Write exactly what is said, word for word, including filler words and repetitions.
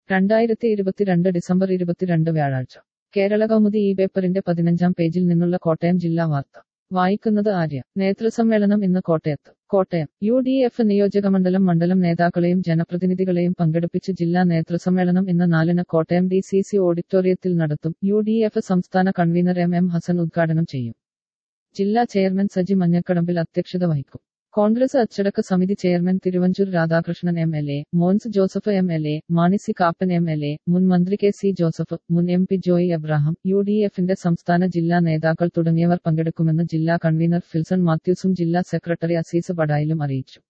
രണ്ടായിരത്തി ഇരുപത്തിരണ്ട് ഡിസംബർ ഇരുപത്തിരണ്ട് വ്യാഴാഴ്ച കേരള കൗമുദി ഈ പേപ്പറിന്റെ പതിനഞ്ചാം പേജിൽ നിന്നുള്ള കോട്ടയം ജില്ലാ വാർത്ത വായിക്കുന്നത് ആര്യ. നേതൃസമ്മേളനം ഇന്ന് കോട്ടയത്ത്. കോട്ടയം യു ഡി എഫ് നിയോജകമണ്ഡലം മണ്ഡലം നേതാക്കളെയും ജനപ്രതിനിധികളെയും പങ്കെടുപ്പിച്ച് ജില്ലാ നേതൃസമ്മേളനം ഇന്ന് നാലിന് കോട്ടയം ഡി സി സി ഓഡിറ്റോറിയത്തിൽ നടത്തും. യു ഡി എഫ് സംസ്ഥാന കൺവീനർ എം എം ഹസൻ ഉദ്ഘാടനം ചെയ്യും. ജില്ലാ ചെയർമാൻ സജി മഞ്ഞക്കടമ്പിൽ അധ്യക്ഷത വഹിക്കും. കോൺഗ്രസ് അച്ചടക്ക സമിതി chairman Thiruvanchoor Radhakrishnan M L A, Mons Joseph M L A, Mani C Kappan M L A, മുൻ മന്ത്രി കെ സി ജോസഫ്, മുൻ M P Joy Abraham, U D എഫിന്റെ സംസ്ഥാന ജില്ലാ നേതാക്കൾ തുടങ്ങിയവർ പങ്കെടുക്കുമെന്ന് ജില്ലാ കൺവീനർ ഫിൽസൺ മാത്യൂസും ജില്ലാ സെക്രട്ടറി അസീസ് ബഡായിലും അറിയിച്ചു.